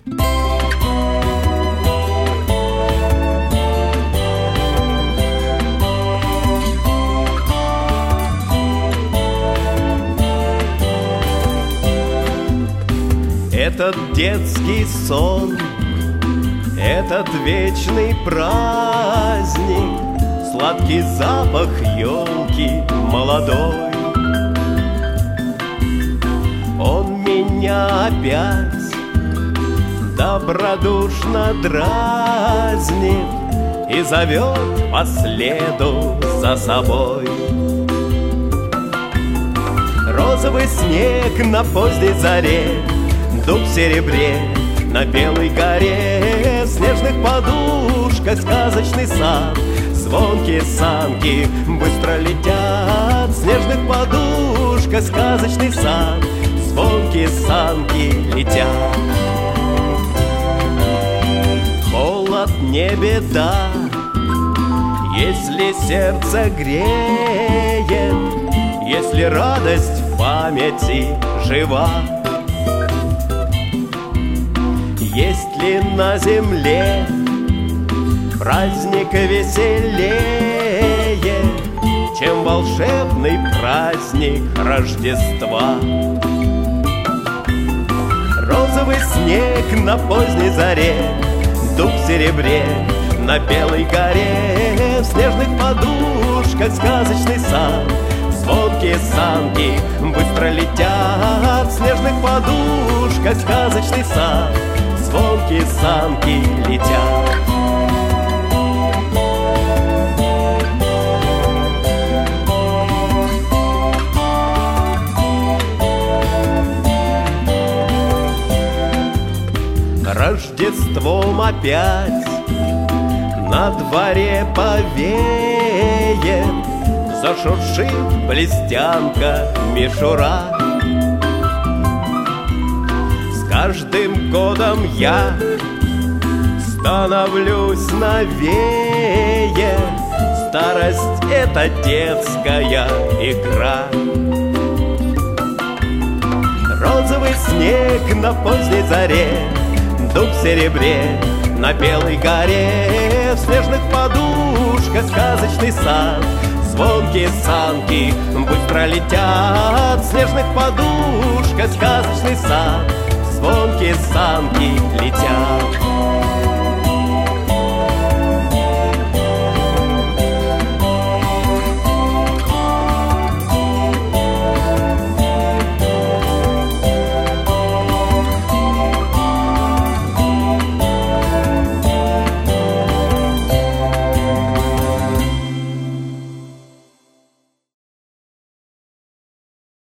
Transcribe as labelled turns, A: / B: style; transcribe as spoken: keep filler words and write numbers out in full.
A: Этот детский сон, этот вечный праздник, сладкий запах елки молодой, он меня опять добродушно дразнит и зовет по следу за собой. Розовый снег на поздней заре, дуб в серебре на белой горе, снежных подушках сказочный сад, звонкие санки быстро летят. Снежных подушках сказочный сад, звонкие санки летят. Холод не беда, если сердце греет, если радость в памяти жива. Есть ли на земле праздник веселее, чем волшебный праздник Рождества? Розовый снег на поздней заре, дуб в серебре на белой горе, в снежных подушках сказочный сад, звонкие санки быстро летят. В снежных подушках сказочный сад, звонкие санки летят. Рождеством опять на дворе повеет, зашуршит блестянка мишура. С каждым годом я становлюсь новее, старость — это детская игра. Розовый снег на поздней заре, дуб в серебре на белой горе, в снежных подушках сказочный сад, звонкие санки быстро летят. В снежных подушках сказочный сад, звонкие санки летят.